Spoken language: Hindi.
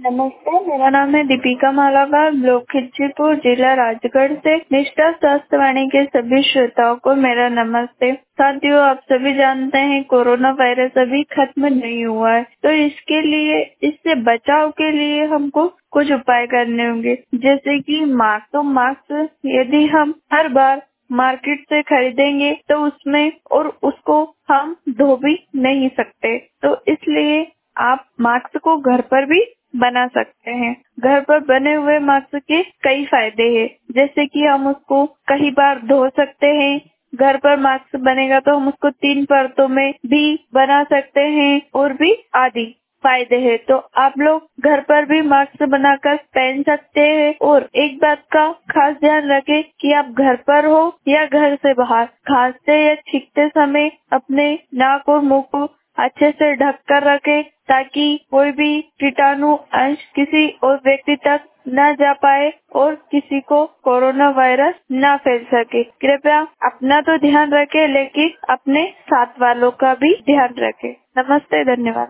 नमस्ते, मेरा नाम है दीपिका मालावार, ब्लॉक खिच्चीपुर, जिला राजगढ़ से। निष्ठा स्वास्थ्यवाणी के सभी श्रोताओं को मेरा नमस्ते। साथियों, आप सभी जानते हैं कोरोना वायरस अभी खत्म नहीं हुआ है, तो इसके लिए इससे बचाव के लिए हमको कुछ उपाय करने होंगे, जैसे कि मास्क यदि हम हर बार मार्केट से खरीदेंगे तो उसमें और उसको हम धो भी नहीं सकते, तो इसलिए आप मास्क को घर पर भी बना सकते हैं। घर पर बने हुए मास्क के कई फायदे हैं, जैसे कि हम उसको कई बार धो सकते हैं। घर पर मास्क बनेगा तो हम उसको 3 परतों में भी बना सकते हैं और भी आदि फायदे हैं। तो आप लोग घर पर भी मास्क बनाकर पहन सकते हैं। और एक बात का खास ध्यान रखें कि आप घर पर हो या घर से बाहर, खांसते या छींकते समय अपने नाक और मुंह को अच्छे से ढक कर रखें, ताकि कोई भी कीटाणु अंश किसी और व्यक्ति तक न जा पाए और किसी को कोरोना वायरस न फैल सके। कृपया अपना तो ध्यान रखें, लेकिन अपने साथ वालों का भी ध्यान रखें। नमस्ते, धन्यवाद।